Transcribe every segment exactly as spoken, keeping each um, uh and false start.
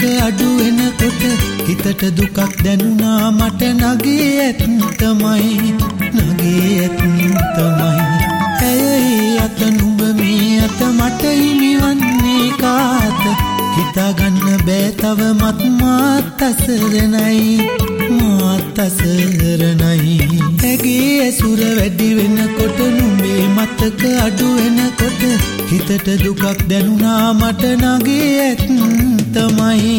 අඩු වෙනකොට හිතට දුකක් දැනුණා මට නගේ ඇත්තමයි නගේ ඇත්තමයි ඇයි අත නුඹ මේ අත මට හිමිවන්නේ කාත හිතා ගන්න බෑ තවමත් මාත් අසරණයි මාත් අසරණයි ඇගේ ඇසුර වැඩි වෙනකොට නුඹේ මතක අඩු වෙනකොට හිතට දුකක් දැනුණා මට නගේ ඇත්තමයි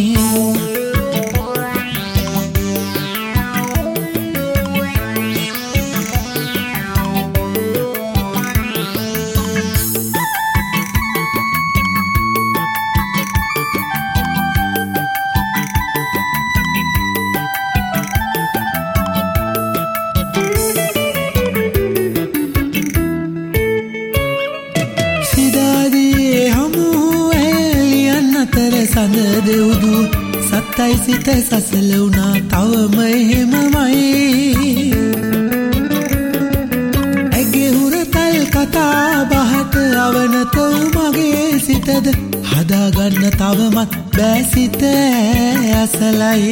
සඳ දෙව්දු සත්තයි සිත සසල වුණා තවම එහෙමමයි ඇගේ හුරතල් කතා බහට අවනත මගේ සිතද හදාගන්න තවමත් බෑ සිත ඇසලයි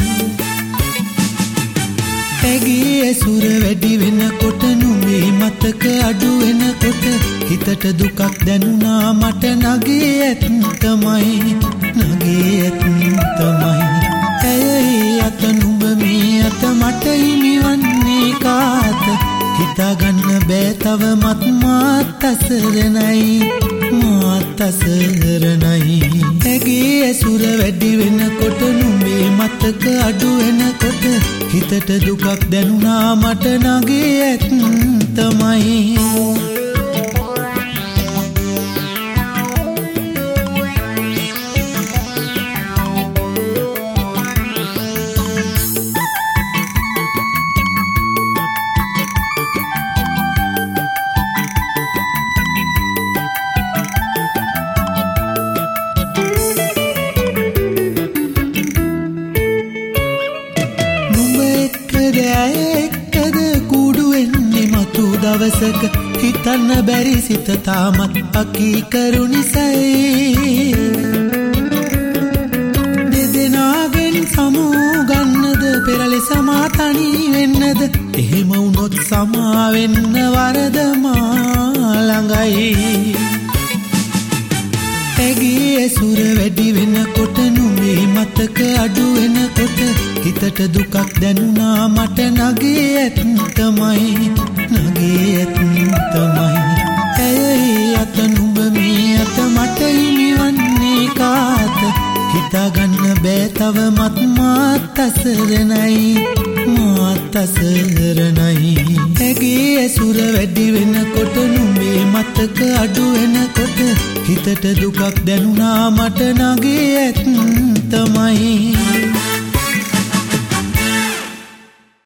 ඇගේ ඇසුර වැඩි වෙනකොට නුඹේ මතක අඩු වෙනකොට හිතට දුකක් දැනුණා මට නගේ ඇත්තමයි නගේ ඇත්තමයි ඇයි අත නුඹ මේ අත මට හිමිවන්නේ කාත හිතා ගන්න බෑ තවමත් මාත් අසරණයි මාත් අසරණයි ඇගේ ඇසුර වැඩි වෙනකොට නුඹේ මතක අඩු වෙනකොට හිතට දුකක් දැනුණා මට නගේ ඇත්තමයි එක්කද කුඩු වෙන්නේ මතු දවසක හිතන්න බැරි සිත තාමත් අකීකරු නිසයි දෙදෙනාගෙන් සමූ ගන්නද පෙරලෙස මා තනි වෙන්නද එහෙම වුණොත් සමා වෙන්න වරද මා ළඟයි ඇගේ ඇසුර වැඩි වෙනකොට නුඹේ මතක අඩු වෙනකොට හිතට දුකක් දැනුණා මට නගේ ඇත්තමයි නගේ ඇත්තමයි ඇයි අත නුඹ මේ අත මට හිමිවන්නේ කාත හිතා ගන්න බෑ තවමත් මාත් අසරණයි මාත් අසරණයි ඇගේ ඇසුර වැඩි වෙනකොට නුඹේ මතක අඩු වෙනකොට හිතට දුකක් දැනුණා මට නගේ ඇත්තමයි